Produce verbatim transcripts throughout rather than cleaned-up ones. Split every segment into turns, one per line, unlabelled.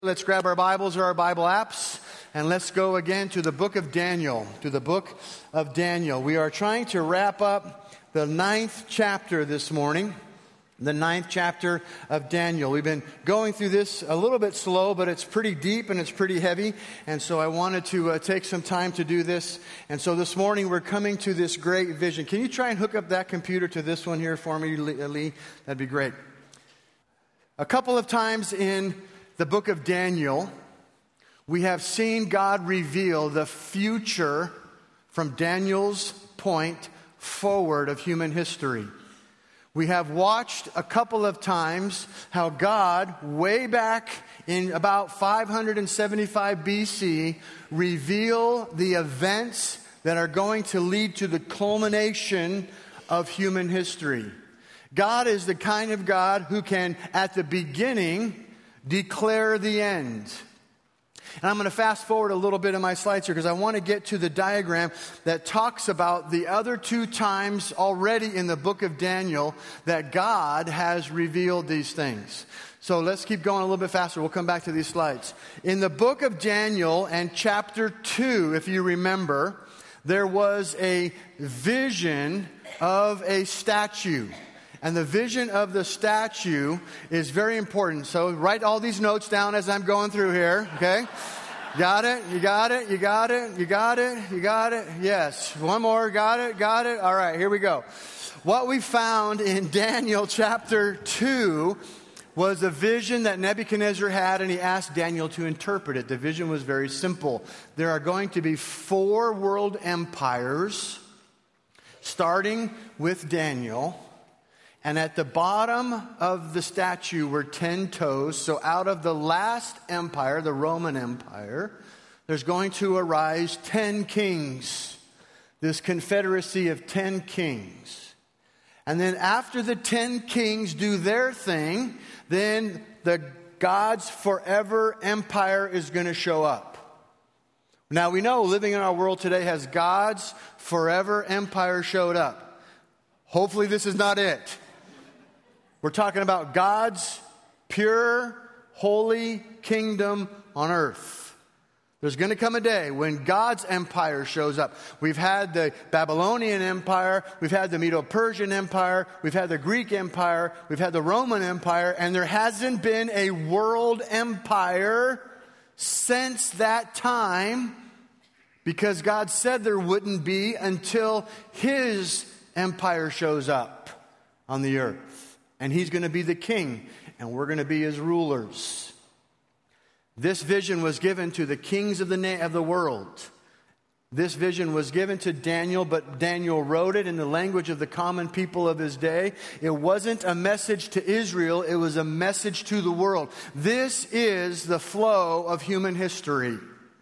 Let's grab our Bibles or our Bible apps, and let's go again to the book of Daniel, to the book of Daniel. We are trying to wrap up the ninth chapter this morning, the ninth chapter of Daniel. We've been going through this a little bit slow, but it's pretty deep and it's pretty heavy, and so I wanted to uh, take some time to do this. And so this morning we're coming to this great vision. Can you try and hook up that computer to this one here for me, Lee? That'd be great. A couple of times in the book of Daniel, we have seen God reveal the future from Daniel's point forward of human history. We have watched a couple of times how God, way back in about five hundred seventy-five B C, reveal the events that are going to lead to the culmination of human history. God is the kind of God who can, at the beginning, declare the end. And I'm going to fast forward a little bit in my slides here because I want to get to the diagram that talks about the other two times already in the book of Daniel that God has revealed these things. So let's keep going a little bit faster. We'll come back to these slides. In the book of Daniel and chapter two, if you remember, there was a vision of a statue. And the vision of the statue is very important. So write all these notes down as I'm going through here, okay? Got it? You got it? You got it? You got it? You got it? Yes. One more. Got it? Got it? All right, here we go. What we found in Daniel chapter two was a vision that Nebuchadnezzar had, and he asked Daniel to interpret it. The vision was very simple. There are going to be four world empires, starting with Daniel. And at the bottom of the statue were ten toes. So out of the last empire, the Roman Empire, there's going to arise ten kings. This confederacy of ten kings. And then after the ten kings do their thing, then the God's forever empire is going to show up. Now we know living in our world today has God's forever empire showed up. Hopefully this is not it. We're talking about God's pure, holy kingdom on earth. There's going to come a day when God's empire shows up. We've had the Babylonian Empire, we've had the Medo-Persian Empire, we've had the Greek Empire, we've had the Roman Empire, and there hasn't been a world empire since that time because God said there wouldn't be until His empire shows up on the earth. And He's going to be the king, and we're going to be His rulers. This vision was given to the kings of the na- of the world. This vision was given to Daniel, but Daniel wrote it in the language of the common people of his day. It wasn't a message to Israel, it was a message to the world. This is the flow of human history.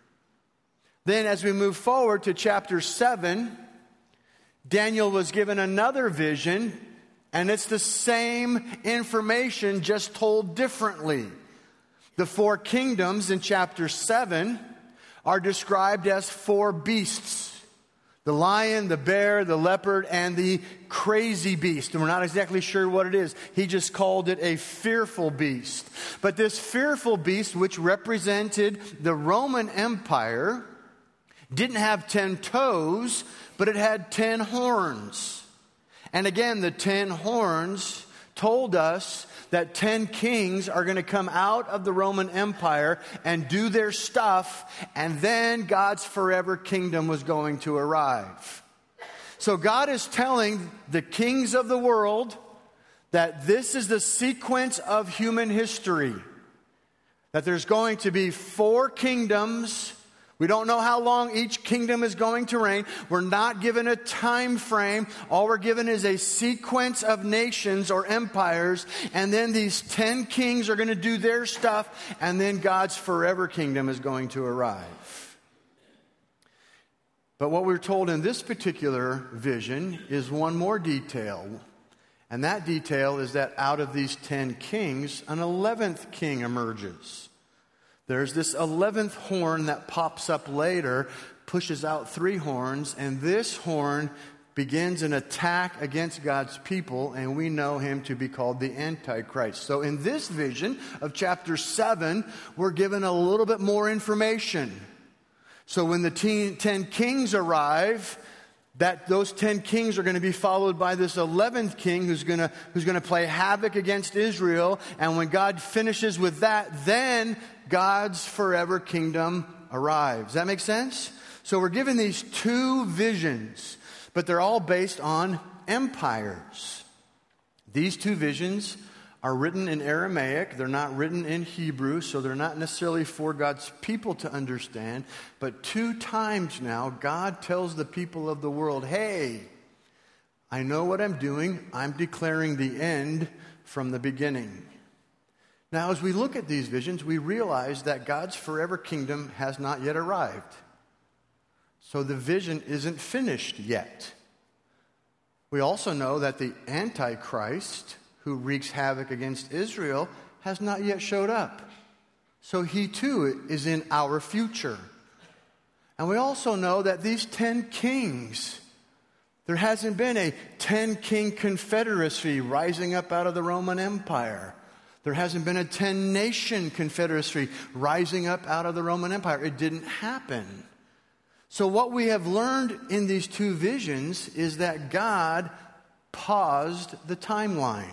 Then as we move forward to chapter seven, Daniel was given another vision. And it's the same information, just told differently. The four kingdoms in chapter seven are described as four beasts. The lion, the bear, the leopard, and the crazy beast. And we're not exactly sure what it is. He just called it a fearful beast. But this fearful beast, which represented the Roman Empire, didn't have ten toes, but it had ten horns. And again, the ten horns told us that ten kings are going to come out of the Roman Empire and do their stuff, and then God's forever kingdom was going to arrive. So God is telling the kings of the world that this is the sequence of human history. That there's going to be four kingdoms. We don't know how long each kingdom is going to reign. We're not given a time frame. All we're given is a sequence of nations or empires. And then these ten kings are going to do their stuff. And then God's forever kingdom is going to arrive. But what we're told in this particular vision is one more detail. And that detail is that out of these ten kings, an eleventh king emerges. There's this eleventh horn that pops up later, pushes out three horns, and this horn begins an attack against God's people, and we know him to be called the Antichrist. So in this vision of chapter seven, we're given a little bit more information. So when the ten, ten kings arrive, that those ten kings are going to be followed by this eleventh king who's going to who's going to play havoc against Israel. And when God finishes with that, then God's forever kingdom arrives. Does that make sense? So we're given these two visions, but they're all based on empires. These two visions are written in Aramaic. They're not written in Hebrew, so they're not necessarily for God's people to understand. But two times now, God tells the people of the world, hey, I know what I'm doing. I'm declaring the end from the beginning. Now, as we look at these visions, we realize that God's forever kingdom has not yet arrived. So the vision isn't finished yet. We also know that the Antichrist, who wreaks havoc against Israel, has not yet showed up. So he too is in our future. And we also know that these ten kings, there hasn't been a ten-king confederacy rising up out of the Roman Empire. There hasn't been a ten-nation confederacy rising up out of the Roman Empire. It didn't happen. So what we have learned in these two visions is that God paused the timeline.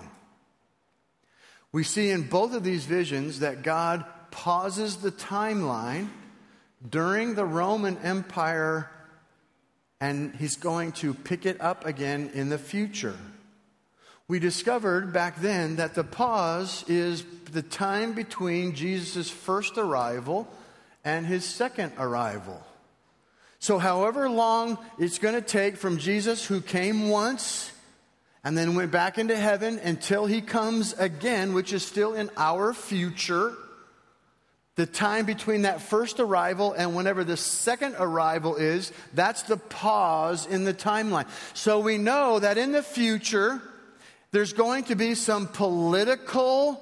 We see in both of these visions that God pauses the timeline during the Roman Empire, and he's going to pick it up again in the future. We discovered back then that the pause is the time between Jesus' first arrival and his second arrival. So however long it's going to take from Jesus, who came once and then went back into heaven, until he comes again, which is still in our future, the time between that first arrival and whenever the second arrival is, that's the pause in the timeline. So we know that in the future, there's going to be some political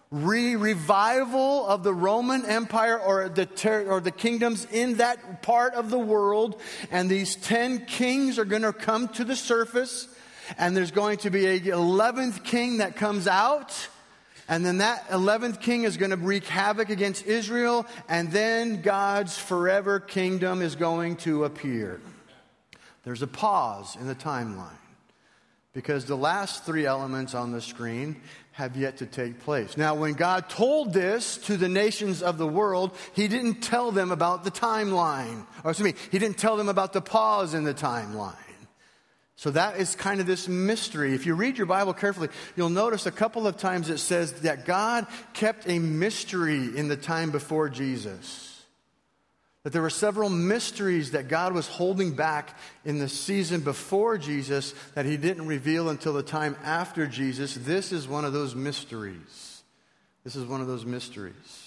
re-revival of the Roman Empire, or the ter- or the kingdoms in that part of the world, and these ten kings are going to come to the surface, and there's going to be a eleventh king that comes out, and then that eleventh king is going to wreak havoc against Israel, and then God's forever kingdom is going to appear. There's a pause in the timeline, because the last three elements on the screen have yet to take place. Now, when God told this to the nations of the world, he didn't tell them about the timeline. Or excuse me, he didn't tell them about the pause in the timeline. So that is kind of this mystery. If you read your Bible carefully, you'll notice a couple of times it says that God kept a mystery in the time before Jesus. That there were several mysteries that God was holding back in the season before Jesus that he didn't reveal until the time after Jesus. This is one of those mysteries. This is one of those mysteries.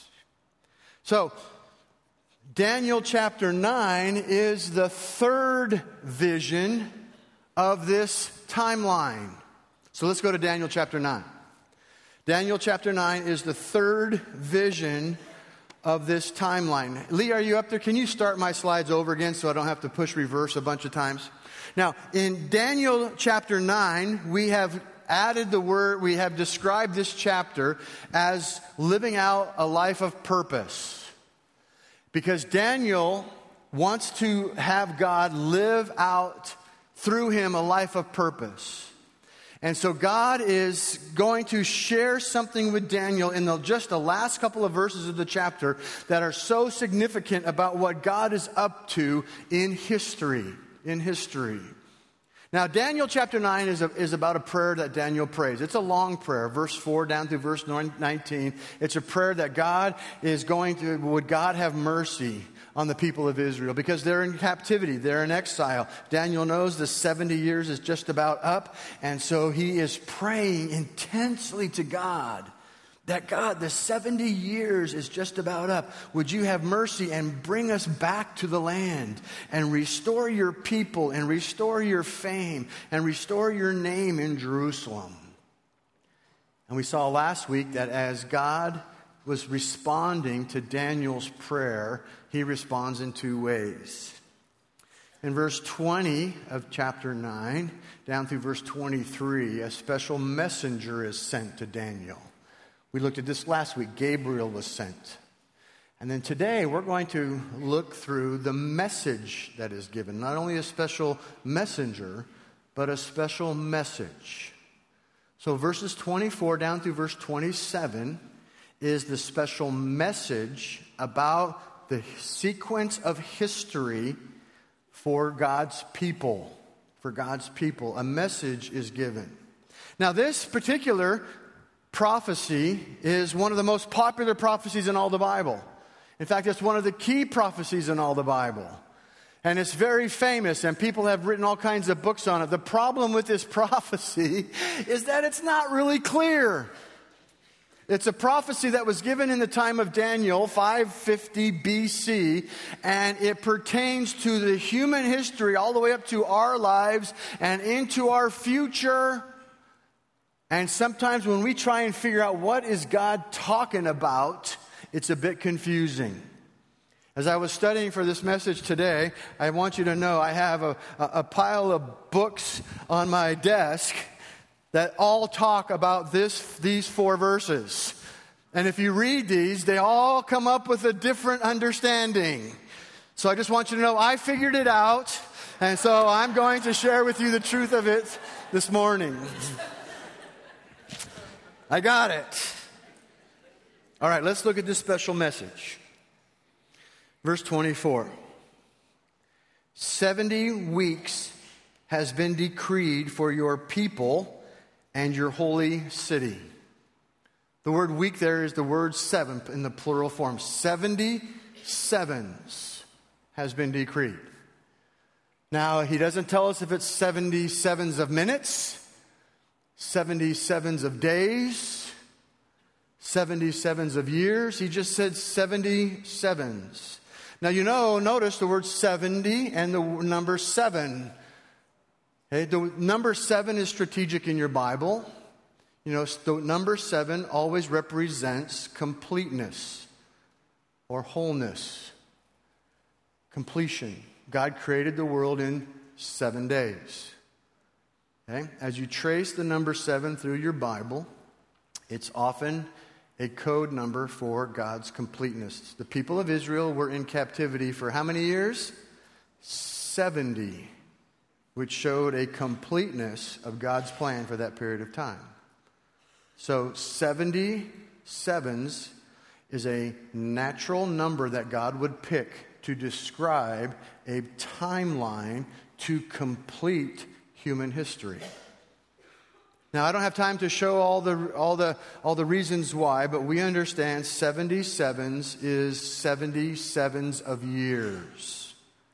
So, Daniel chapter nine is the third vision of this timeline. So let's go to Daniel chapter nine. Daniel chapter nine is the third vision of this timeline. Lee, are you up there? Can you start my slides over again so I don't have to push reverse a bunch of times? Now, in Daniel chapter nine, we have added the word, we have described this chapter as living out a life of purpose. Because Daniel wants to have God live out through him a life of purpose. And so God is going to share something with Daniel in the, just the last couple of verses of the chapter that are so significant about what God is up to in history. In history. Now, Daniel chapter nine is, a, is about a prayer that Daniel prays. It's a long prayer, verse four down through verse nineteen. It's a prayer that God is going to, would God have mercy on the people of Israel, because they're in captivity, they're in exile. Daniel knows the seventy years is just about up, and so he is praying intensely to God that God, the seventy years is just about up. Would you have mercy and bring us back to the land and restore your people and restore your fame and restore your name in Jerusalem? And we saw last week that as God was responding to Daniel's prayer, he responds in two ways. in verse twenty of chapter nine, down through verse twenty-three, a special messenger is sent to Daniel. We looked at this last week. Gabriel was sent. And then today we're going to look through the message that is given. Not only a special messenger, but a special message. So verses twenty-four down through verse twenty-seven is the special message about the sequence of history for God's people. For God's people. A message is given. Now this particular prophecy is one of the most popular prophecies in all the Bible. In fact, it's one of the key prophecies in all the Bible. And it's very famous, and people have written all kinds of books on it. The problem with this prophecy is that it's not really clear. It's a prophecy that was given in the time of Daniel, five fifty B C, and it pertains to the human history all the way up to our lives and into our future. And sometimes when we try and figure out what is God talking about, it's a bit confusing. As I was studying for this message today, I want you to know I have a, a pile of books on my desk that all talk about this, these four verses. And if you read these, they all come up with a different understanding. So I just want you to know I figured it out, and so I'm going to share with you the truth of it this morning. I got it. All right, let's look at this special message. Verse twenty-four. Seventy weeks has been decreed for your people and your holy city. The word week there is the word seven in the plural form. Seventy sevens has been decreed. Now, he doesn't tell us if it's seventy sevens of minutes, seventy sevens of days, seventy sevens of years. He just said seventy sevens. Now, you know, notice the word seventy and the number seven. Okay, the number seven is strategic in your Bible. You know, the number seven always represents completeness or wholeness, completion. God created the world in seven days. Okay? As you trace the number seven through your Bible, it's often a code number for God's completeness. The people of Israel were in captivity for how many years? seventy, which showed a completeness of God's plan for that period of time. So seventy sevens is a natural number that God would pick to describe a timeline to complete human history. Now, I don't have time to show all the all the all the reasons why, but we understand seventy sevens is seventy sevens of years.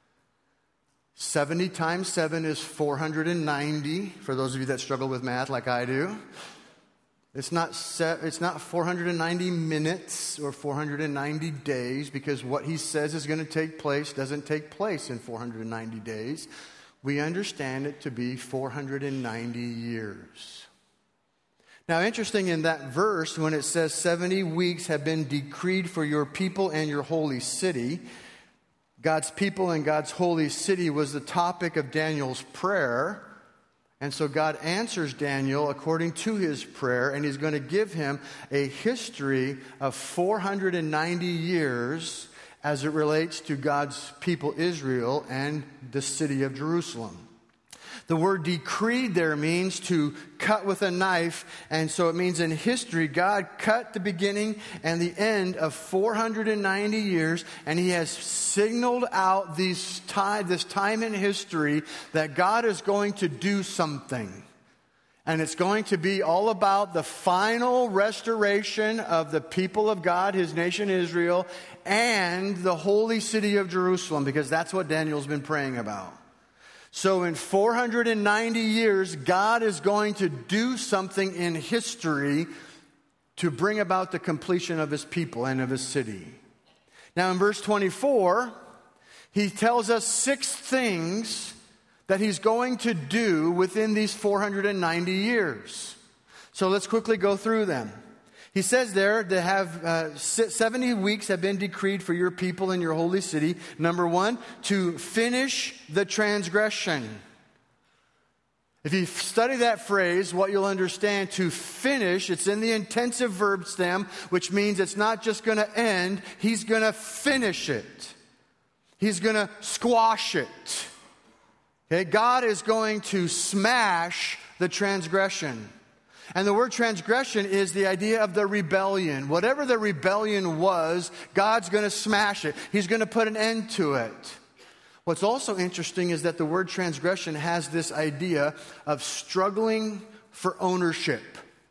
seventy times seven is four hundred ninety, for those of you that struggle with math like I do. It's not se- it's not four hundred ninety minutes or four hundred ninety days, because what he says is going to take place doesn't take place in four hundred ninety days. We understand it to be four hundred ninety years. Now, interesting in that verse, when it says seventy weeks have been decreed for your people and your holy city, God's people and God's holy city was the topic of Daniel's prayer. And so God answers Daniel according to his prayer, and he's going to give him a history of four hundred ninety years as it relates to God's people Israel and the city of Jerusalem. The word decreed there means to cut with a knife, and so it means in history, God cut the beginning and the end of four hundred ninety years, and he has signaled out these time, this time in history that God is going to do something. And it's going to be all about the final restoration of the people of God, his nation Israel, and the holy city of Jerusalem, because that's what Daniel's been praying about. So in four hundred ninety years, God is going to do something in history to bring about the completion of his people and of his city. Now in verse twenty-four, he tells us six things that he's going to do within these four hundred ninety years. So let's quickly go through them. He says there to have uh, seventy weeks have been decreed for your people in your holy city. Number one, to finish the transgression. If you study that phrase, what you'll understand, to finish, it's in the intensive verb stem, which means it's not just going to end, he's going to finish it. He's going to squash it. Okay, God is going to smash the transgression. And the word transgression is the idea of the rebellion. Whatever the rebellion was, God's going to smash it. He's going to put an end to it. What's also interesting is that the word transgression has this idea of struggling for ownership.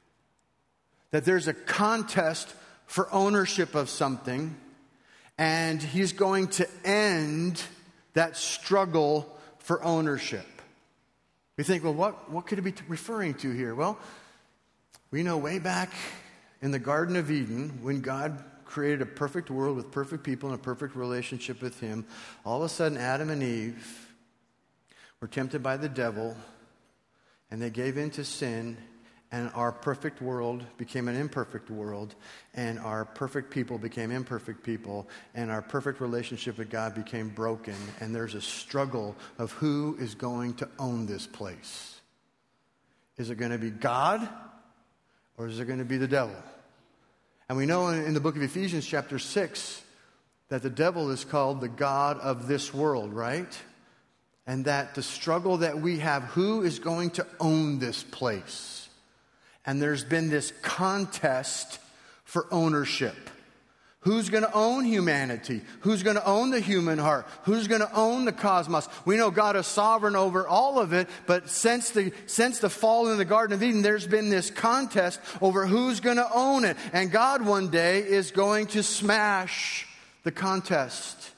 That there's a contest for ownership of something, and he's going to end that struggle for ownership. We think, well, what, what could it be referring to here? Well, we know way back in the Garden of Eden, when God created a perfect world with perfect people and a perfect relationship with him, all of a sudden Adam and Eve were tempted by the devil, and they gave in to sin, and our perfect world became an imperfect world, and our perfect people became imperfect people, and our perfect relationship with God became broken, and there's a struggle of who is going to own this place. Is it going to be God, or is it going to be the devil? And we know in the book of Ephesians chapter six that the devil is called the god of this world, right? And that the struggle that we have, who is going to own this place? And there's been this contest for ownership. Who's going to own humanity? Who's going to own the human heart? Who's going to own the cosmos? We know God is sovereign over all of it, but since the since the fall in the Garden of Eden, there's been this contest over who's going to own it. And God one day is going to smash the contest.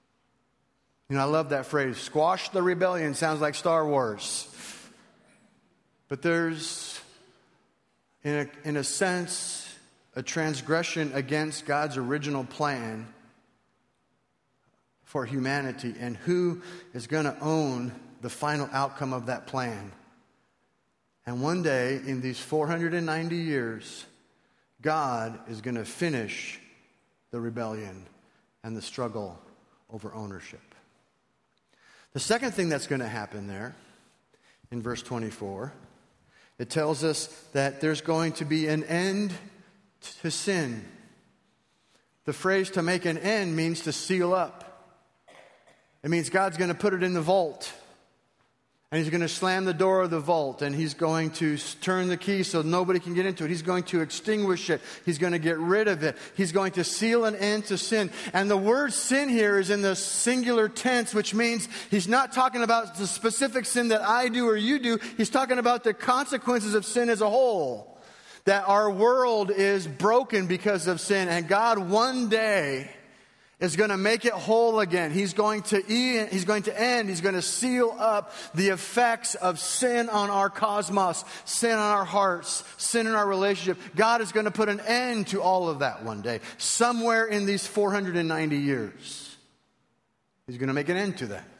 You know, I love that phrase, squash the rebellion. Sounds like Star Wars. But there's, in a, in a sense, a transgression against God's original plan for humanity, and who is going to own the final outcome of that plan. And one day, in these four hundred ninety years, God is going to finish the rebellion and the struggle over ownership. The second thing that's going to happen there, in verse twenty-four, it tells us that there's going to be an end to sin. The phrase to make an end means to seal up. It means God's going to put it in the vault. And he's going to slam the door of the vault. And he's going to turn the key so nobody can get into it. He's going to extinguish it. He's going to get rid of it. He's going to seal an end to sin. And the word sin here is in the singular tense, which means he's not talking about the specific sin that I do or you do. He's talking about the consequences of sin as a whole. That our world is broken because of sin, and God one day is going to make it whole again. He's going to end, he's going to end, he's going to seal up the effects of sin on our cosmos, sin on our hearts, sin in our relationship. God is going to put an end to all of that one day, somewhere in these four hundred ninety years. He's going to make an end to that.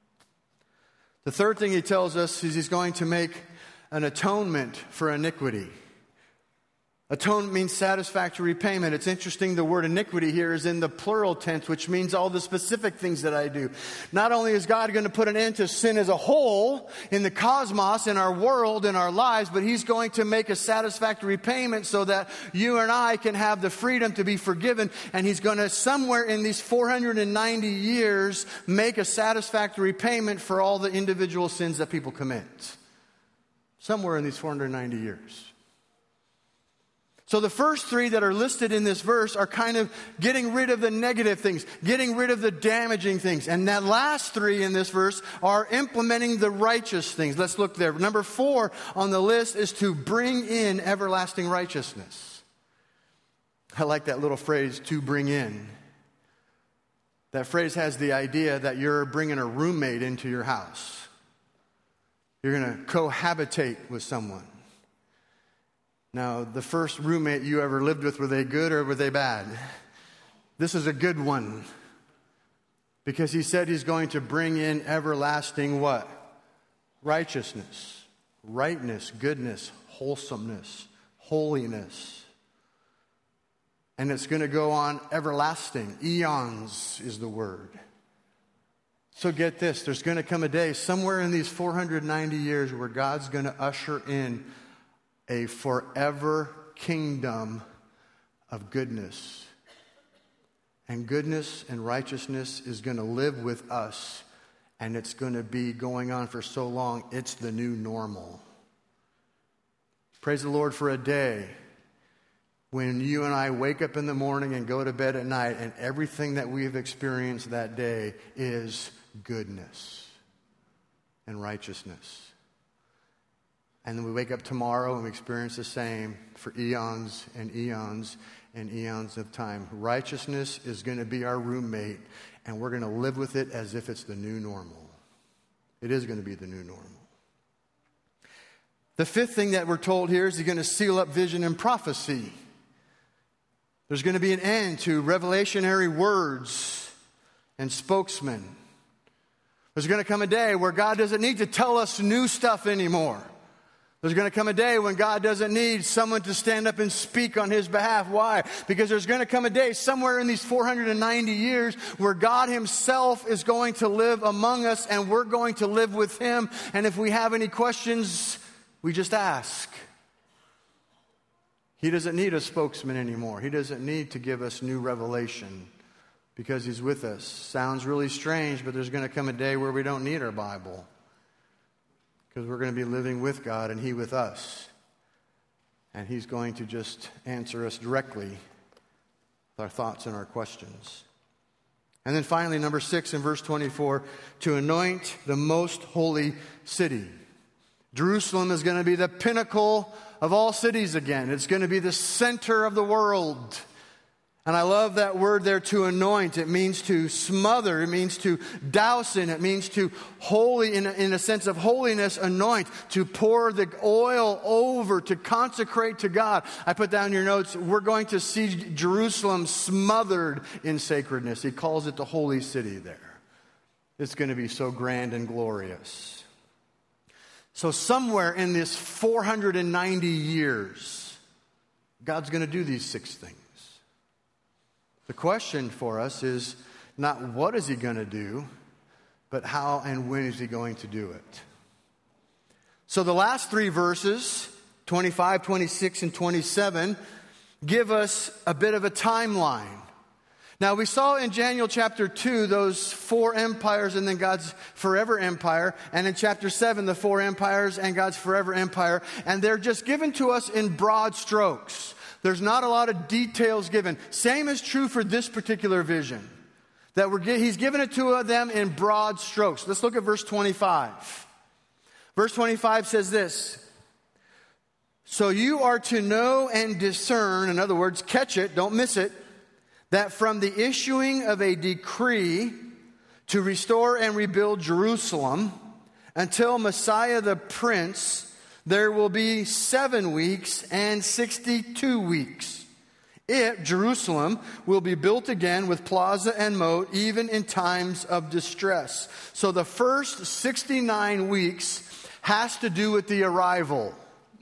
The third thing he tells us is he's going to make an atonement for iniquity. Atonement means satisfactory payment. It's interesting, the word iniquity here is in the plural tense, which means all the specific things that I do. Not only is God going to put an end to sin as a whole in the cosmos, in our world, in our lives, but he's going to make a satisfactory payment so that you and I can have the freedom to be forgiven. And he's going to, somewhere in these four hundred ninety years, make a satisfactory payment for all the individual sins that people commit. Somewhere in these four hundred ninety years. So the first three that are listed in this verse are kind of getting rid of the negative things, getting rid of the damaging things. And that last three in this verse are implementing the righteous things. Let's look there. Number four on the list is to bring in everlasting righteousness. I like that little phrase, to bring in. That phrase has the idea that you're bringing a roommate into your house. You're going to cohabitate with someone. Now, the first roommate you ever lived with, were they good or were they bad? This is a good one. Because he said he's going to bring in everlasting what? Righteousness, rightness, goodness, wholesomeness, holiness. And it's going to go on everlasting. Eons is the word. So get this, there's going to come a day somewhere in these four hundred ninety years where God's going to usher in a forever kingdom of goodness. And goodness and righteousness is going to live with us, and it's going to be going on for so long, it's the new normal. Praise the Lord for a day when you and I wake up in the morning and go to bed at night, and everything that we've experienced that day is goodness and righteousness. And then we wake up tomorrow and we experience the same for eons and eons and eons of time. Righteousness is going to be our roommate, and we're going to live with it as if it's the new normal. It is going to be the new normal. The fifth thing that we're told here is he's going to seal up vision and prophecy. There's going to be an end to revelationary words and spokesmen. There's going to come a day where God doesn't need to tell us new stuff anymore. There's going to come a day when God doesn't need someone to stand up and speak on his behalf. Why? Because there's going to come a day somewhere in these four hundred ninety years where God himself is going to live among us, and we're going to live with him. And if we have any questions, we just ask. He doesn't need a spokesman anymore. He doesn't need to give us new revelation because he's with us. Sounds really strange, but there's going to come a day where we don't need our Bible because we're going to be living with God and he with us. And he's going to just answer us directly with our thoughts and our questions. And then finally, number six in verse twenty-four, to anoint the most holy city. Jerusalem is going to be the pinnacle of all cities again. It's going to be the center of the world. And I love that word there, to anoint. It means to smother. It means to douse in. It means to holy, in a, in a sense of holiness, anoint. To pour the oil over, to consecrate to God. I put down your notes, we're going to see Jerusalem smothered in sacredness. He calls it the holy city there. It's going to be so grand and glorious. So somewhere in this four hundred ninety years, God's going to do these six things. The question for us is not what is he going to do, but how and when is he going to do it. So the last three verses, twenty-five, twenty-six, and twenty-seven, give us a bit of a timeline. Now, we saw in Daniel chapter two those four empires and then God's forever empire. And in chapter seven, the four empires and God's forever empire. And they're just given to us in broad strokes. There's not a lot of details given. Same is true for this particular vision. That we're, he's given it to them in broad strokes. Let's look at verse twenty-five. Verse twenty-five says this. So you are to know and discern, in other words, catch it, don't miss it, that from the issuing of a decree to restore and rebuild Jerusalem until Messiah the Prince, there will be seven weeks and sixty-two weeks. It, Jerusalem, will be built again with plaza and moat, even in times of distress. So the first sixty-nine weeks has to do with the arrival.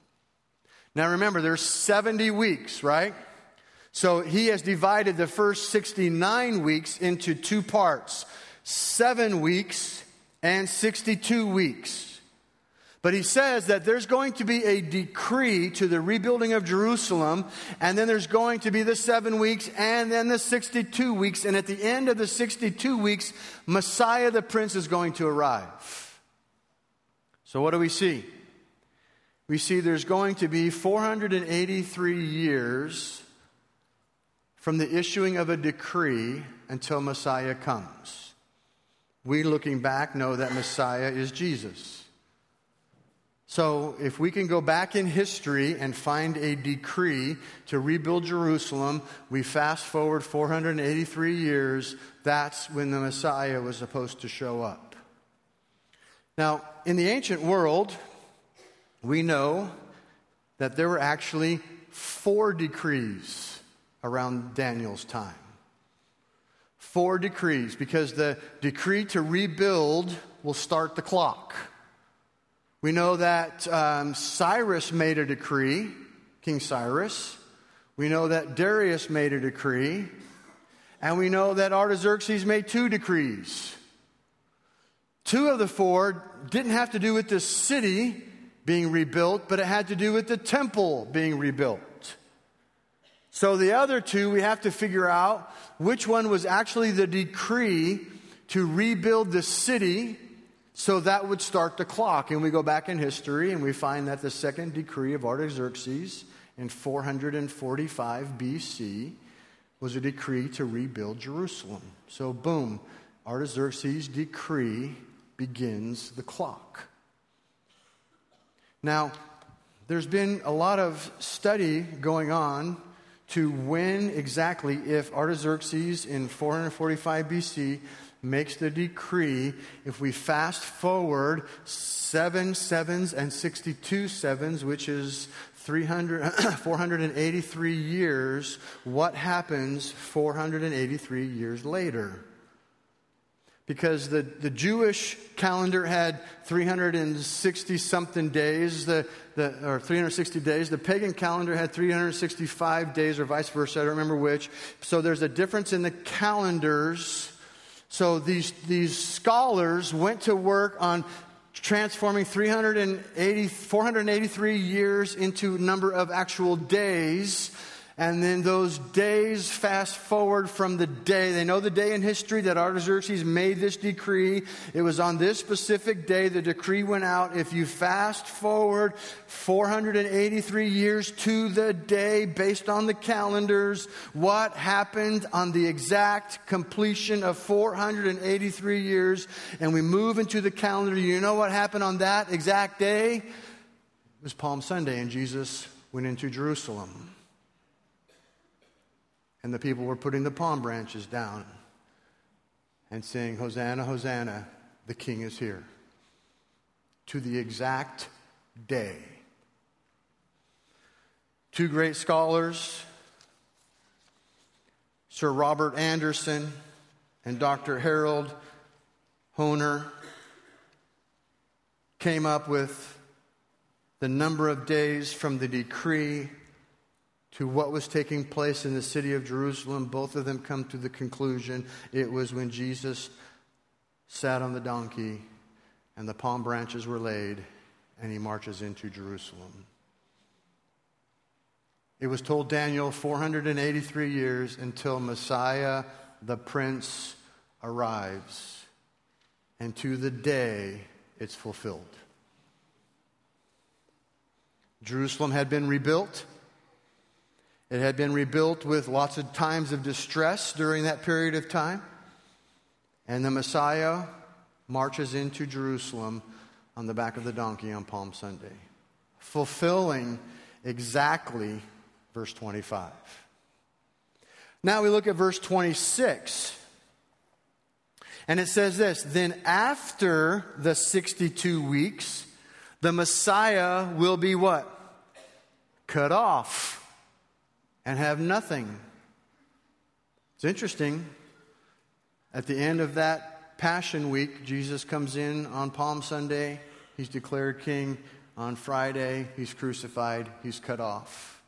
Now remember, there's seventy weeks, right? So he has divided the first sixty-nine weeks into two parts, seven weeks and sixty-two weeks. But he says that there's going to be a decree to the rebuilding of Jerusalem, and then there's going to be the seven weeks and then the sixty-two weeks. And at the end of the sixty-two weeks, Messiah the Prince is going to arrive. So what do we see? We see there's going to be four hundred eighty-three years from the issuing of a decree until Messiah comes. We, looking back, know that Messiah is Jesus. So if we can go back in history and find a decree to rebuild Jerusalem, we fast forward four hundred eighty-three years, that's when the Messiah was supposed to show up. Now, in the ancient world, we know that there were actually four decrees around Daniel's time. Four decrees, because the decree to rebuild will start the clock. We know that um, Cyrus made a decree, King Cyrus. We know that Darius made a decree. And we know that Artaxerxes made two decrees. Two of the four didn't have to do with the city being rebuilt, but it had to do with the temple being rebuilt. So the other two, we have to figure out which one was actually the decree to rebuild the city, so that would start the clock. And we go back in history and we find that the second decree of Artaxerxes in four forty-five B C was a decree to rebuild Jerusalem. So boom, Artaxerxes' decree begins the clock. Now, there's been a lot of study going on to when exactly, if Artaxerxes in four forty-five B C makes the decree, if we fast forward seven sevens and sixty-two sevens, which is three hundred, four hundred eighty-three years, what happens four hundred eighty-three years later? Because the, the Jewish calendar had three hundred sixty something days, the, the, or three hundred sixty days. The pagan calendar had three hundred sixty-five days, or vice versa. I don't remember which. So there's a difference in the calendars. So these, these scholars went to work on transforming three hundred eighty, four hundred eighty-three years into a number of actual days. And then those days fast forward from the day. They know the day in history that Artaxerxes made this decree. It was on this specific day the decree went out. If you fast forward four hundred eighty-three years to the day based on the calendars, what happened on the exact completion of four hundred eighty-three years, and we move into the calendar, you know what happened on that exact day? It was Palm Sunday, and Jesus went into Jerusalem. And the people were putting the palm branches down and saying, Hosanna, Hosanna, the King is here. To the exact day. Two great scholars, Sir Robert Anderson and Doctor Harold Hoehner, came up with the number of days from the decree to what was taking place in the city of Jerusalem. Both of them come to the conclusion it was when Jesus sat on the donkey and the palm branches were laid and he marches into Jerusalem. It was told Daniel four hundred eighty-three years until Messiah, the Prince, arrives. And to the day it's fulfilled. Jerusalem had been rebuilt. It had been rebuilt with lots of times of distress during that period of time. And the Messiah marches into Jerusalem on the back of the donkey on Palm Sunday, fulfilling exactly verse twenty-five. Now we look at verse twenty-six. And it says this, then after the sixty-two weeks, the Messiah will be what? Cut off. And have nothing. It's interesting. At the end of that Passion Week, Jesus comes in on Palm Sunday. He's declared king. On Friday, he's crucified. He's cut off.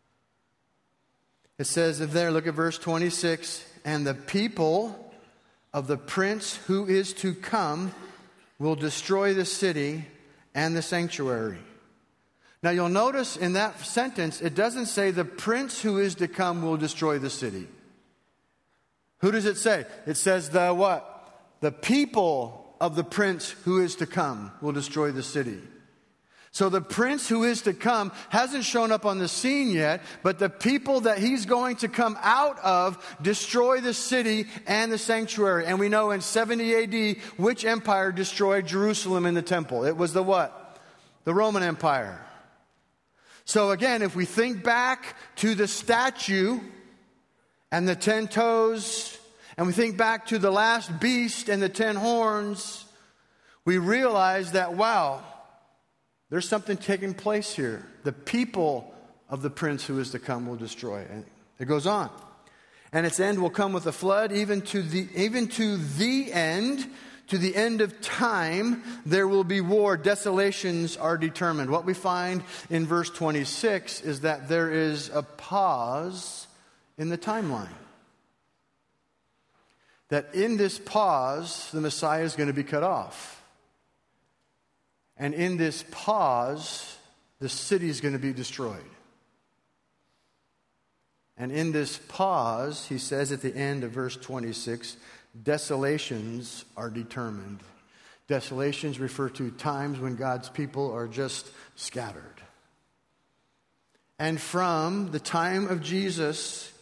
It says there, look at verse twenty-six. And the people of the prince who is to come will destroy the city and the sanctuary. Now you'll notice in that sentence, it doesn't say the prince who is to come will destroy the city. Who does it say? It says the what? The people of the prince who is to come will destroy the city. So the prince who is to come hasn't shown up on the scene yet, but the people that he's going to come out of destroy the city and the sanctuary. And we know in seventy A D, which empire destroyed Jerusalem and the temple? It was the what? The Roman Empire. So again, if we think back to the statue and the ten toes, and we think back to the last beast and the ten horns, we realize that, wow, there's something taking place here. The people of the prince who is to come will destroy it. And it goes on. And its end will come with a flood, even to the, even to the end, to the end of time, there will be war. Desolations are determined. What we find in verse twenty-six is that there is a pause in the timeline. That in this pause, the Messiah is going to be cut off. And in this pause, the city is going to be destroyed. And in this pause, he says at the end of verse twenty-six, desolations are determined. Desolations refer to times when God's people are just scattered. And from the time of Jesus,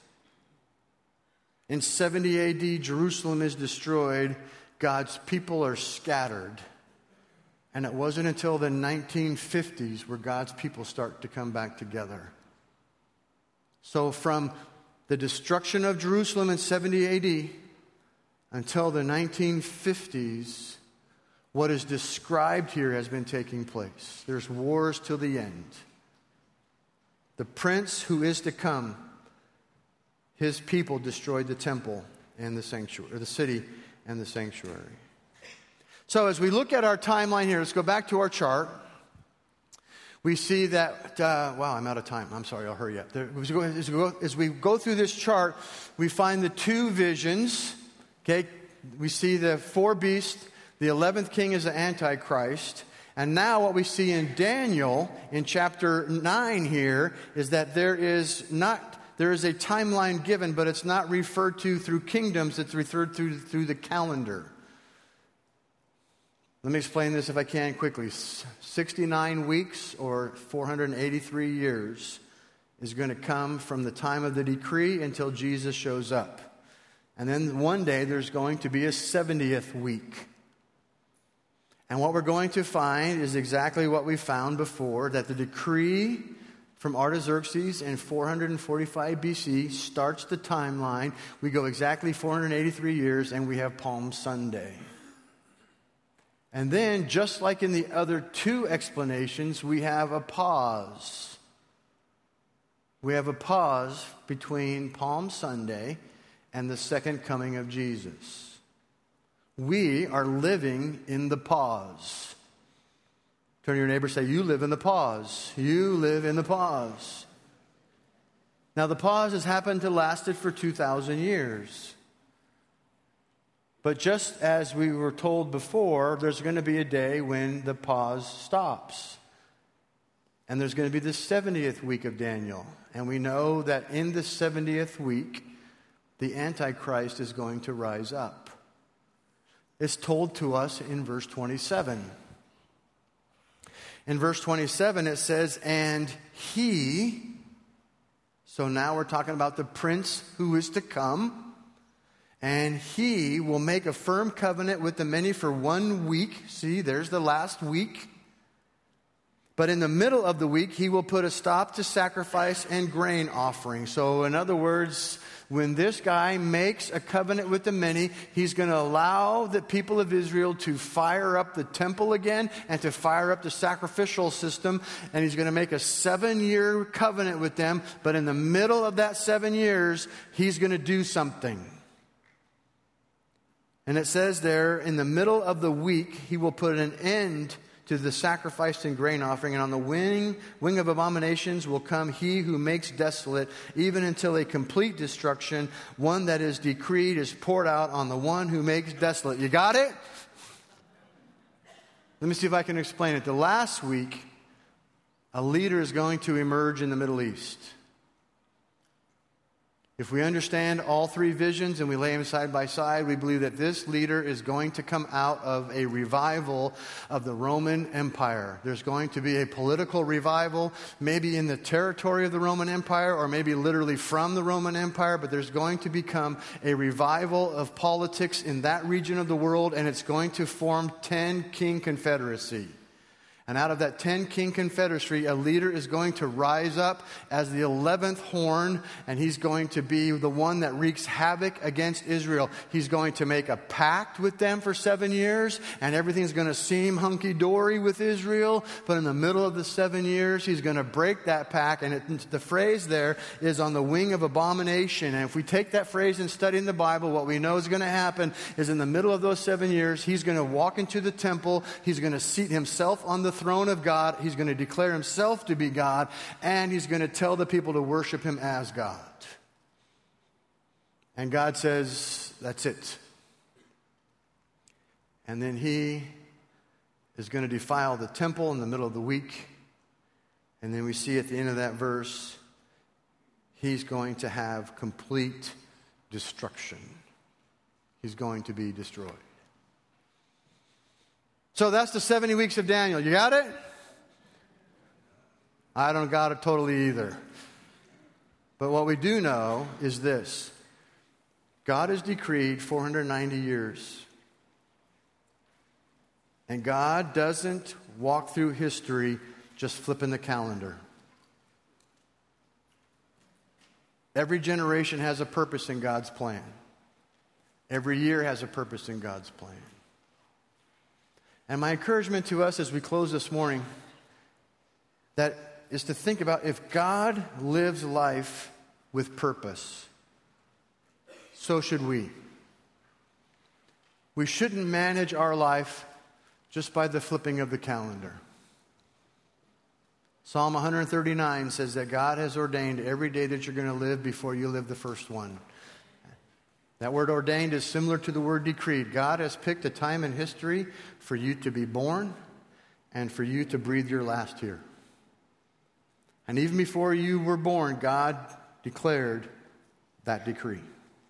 in seventy A D, Jerusalem is destroyed. God's people are scattered. And it wasn't until the nineteen fifties where God's people start to come back together. So from the destruction of Jerusalem in seventy A D until the nineteen fifties, what is described here has been taking place. There's wars till the end. The prince who is to come, his people destroyed the temple and the sanctuary, or the city and the sanctuary. So as we look at our timeline here, let's go back to our chart. We see that, uh, wow, I'm out of time. I'm sorry, I'll hurry up. There, as, we go, as, we go, as we go through this chart, we find the two visions. Okay, we see the four beasts. The eleventh king is the Antichrist. And now what we see in Daniel in chapter nine here is that there is not, there is a timeline given, but it's not referred to through kingdoms. It's referred to through the calendar. Let me explain this if I can quickly. sixty-nine weeks or four hundred eighty-three years is going to come from the time of the decree until Jesus shows up. And then one day there's going to be a seventieth week. And what we're going to find is exactly what we found before, that the decree from Artaxerxes in four hundred forty-five B C starts the timeline. We go exactly four hundred eighty-three years and we have Palm Sunday. And then, just like in the other two explanations, we have a pause. We have a pause between Palm Sunday and the second coming of Jesus. We are living in the pause. Turn to your neighbor and say, you live in the pause. You live in the pause. Now, the pause has happened to lasted for two thousand years. But just as we were told before, there's going to be a day when the pause stops. And there's going to be the seventieth week of Daniel. And we know that in the seventieth week, the Antichrist is going to rise up. It's told to us in verse twenty-seven. In verse twenty-seven, it says, and he, so now we're talking about the prince who is to come, and he will make a firm covenant with the many for one week. See, there's the last week. But in the middle of the week, he will put a stop to sacrifice and grain offering. So in other words, when this guy makes a covenant with the many, he's going to allow the people of Israel to fire up the temple again and to fire up the sacrificial system. And he's going to make a seven-year covenant with them. But in the middle of that seven years, he's going to do something. And it says there, in the middle of the week, he will put an end to the sacrifice and grain offering, and on the wing, wing of abominations will come he who makes desolate, even until a complete destruction, one that is decreed is poured out on the one who makes desolate. You got it? Let me see if I can explain it. The last week, a leader is going to emerge in the Middle East. If we understand all three visions and we lay them side by side, we believe that this leader is going to come out of a revival of the Roman Empire. There's going to be a political revival, maybe in the territory of the Roman Empire or maybe literally from the Roman Empire, but there's going to become a revival of politics in that region of the world, and it's going to form ten king confederacy. And out of that ten-king confederacy, a leader is going to rise up as the eleventh horn, and he's going to be the one that wreaks havoc against Israel. He's going to make a pact with them for seven years, and everything's going to seem hunky-dory with Israel. But in the middle of the seven years, he's going to break that pact, and it, the phrase there is on the wing of abomination. And if we take that phrase and study in the Bible, what we know is going to happen is in the middle of those seven years, he's going to walk into the temple, he's going to seat himself on the throne of God. He's going to declare himself to be God, and he's going to tell the people to worship him as God. And God says, that's it. And then he is going to defile the temple in the middle of the week. And then we see at the end of that verse, he's going to have complete destruction. He's going to be destroyed. So that's the seventy weeks of Daniel. You got it? I don't got it totally either. But what we do know is this. God has decreed four hundred ninety years. And God doesn't walk through history just flipping the calendar. Every generation has a purpose in God's plan. Every year has a purpose in God's plan. And my encouragement to us as we close this morning, that is to think about if God lives life with purpose, so should we. We shouldn't manage our life just by the flipping of the calendar. Psalm one thirty-nine says that God has ordained every day that you're going to live before you live the first one. That word ordained is similar to the word decreed. God has picked a time in history for you to be born and for you to breathe your last here. And even before you were born, God declared that decree.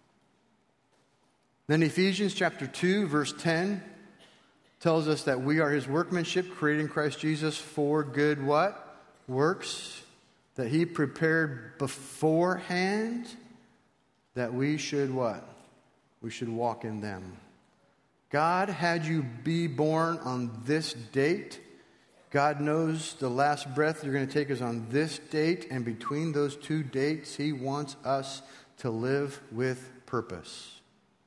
Then Ephesians chapter two, verse ten tells us that we are his workmanship, created in Christ Jesus for good what? Works that he prepared beforehand that we should what? We should walk in them. God had you be born on this date. God knows the last breath you're going to take is on this date. And between those two dates, he wants us to live with purpose.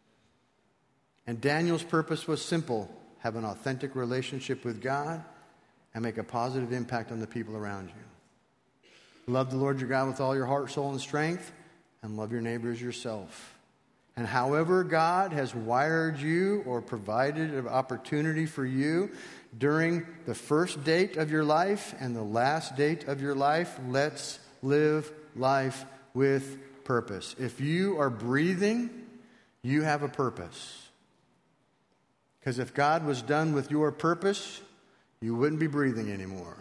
And Daniel's purpose was simple. Have an authentic relationship with God and make a positive impact on the people around you. Love the Lord your God with all your heart, soul, and strength, and love your neighbor as yourself. And however God has wired you or provided an opportunity for you during the first date of your life and the last date of your life, let's live life with purpose. If you are breathing, you have a purpose. Because if God was done with your purpose, you wouldn't be breathing anymore.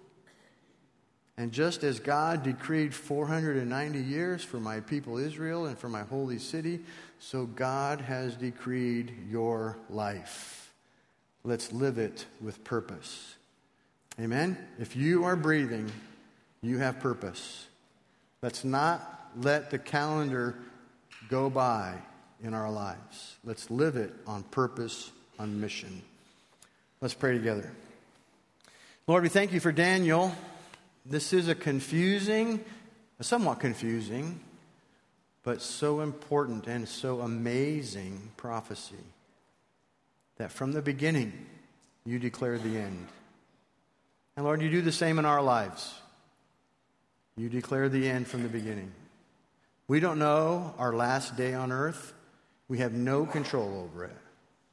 And just as God decreed four hundred ninety years for my people Israel and for my holy city, so God has decreed your life. Let's live it with purpose. Amen? If you are breathing, you have purpose. Let's not let the calendar go by in our lives. Let's live it on purpose, on mission. Let's pray together. Lord, we thank you for Daniel. This is a confusing, a somewhat confusing, but so important and so amazing prophecy that from the beginning you declare the end. And Lord, you do the same in our lives. You declare the end from the beginning. We don't know our last day on earth. We have no control over it.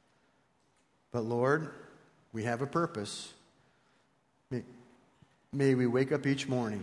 But Lord, we have a purpose. May, may we wake up each morning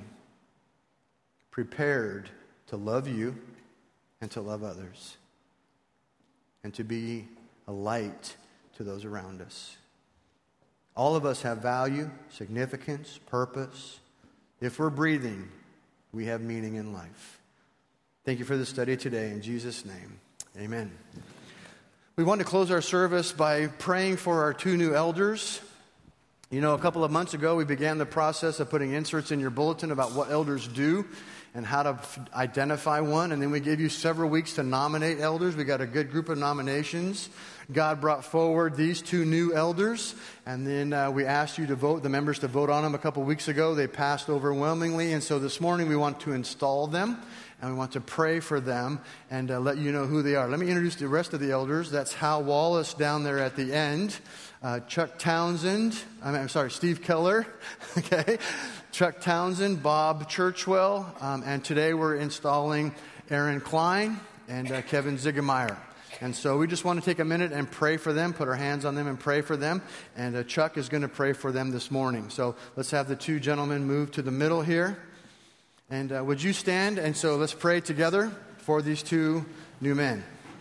prepared to love you and to love others and to be a light to those around us. All of us have value, significance, purpose. If we're breathing, we have meaning in life. Thank you for the study today. In Jesus' name, amen. We want to close our service by praying for our two new elders. You know, a couple of months ago, we began the process of putting inserts in your bulletin about what elders do and how to f- identify one. And then we gave you several weeks to nominate elders. We got a good group of nominations. God brought forward these two new elders. And then uh, we asked you to vote, the members to vote on them a couple of weeks ago. They passed overwhelmingly. And so this morning we want to install them. And we want to pray for them and uh, let you know who they are. Let me introduce the rest of the elders. That's Hal Wallace down there at the end. Uh, Chuck Townsend. I mean, I'm sorry, Steve Keller. Okay. Chuck Townsend, Bob Churchwell. Um, and today we're installing Aaron Klein and uh, Kevin Ziegemeyer. And so we just want to take a minute and pray for them, put our hands on them and pray for them. And uh, Chuck is going to pray for them this morning. So let's have the two gentlemen move to the middle here. And uh, would you stand? And so let's pray together for these two new men.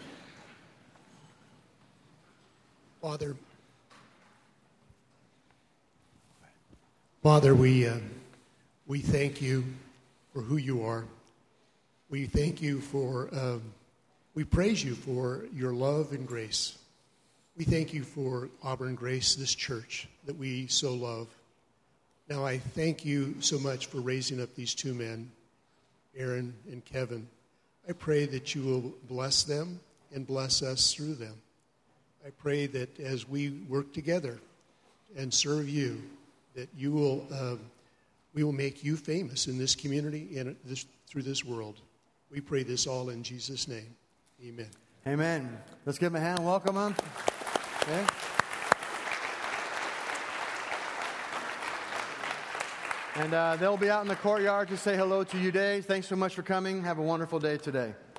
Father, Father, we uh, we thank you for who you are. We thank you for, um, we praise you for your love and grace. We thank you for Auburn Grace, this church that we so love. Now, I thank you so much for raising up these two men, Aaron and Kevin. I pray that you will bless them and bless us through them. I pray that as we work together and serve you, that you will, uh, we will make you famous in this community and this, through this world. We pray this all in Jesus' name. Amen.
Amen. Let's give them a hand. Welcome them. Okay. And uh, they'll be out in the courtyard to say hello to you today. Thanks so much for coming. Have a wonderful day today.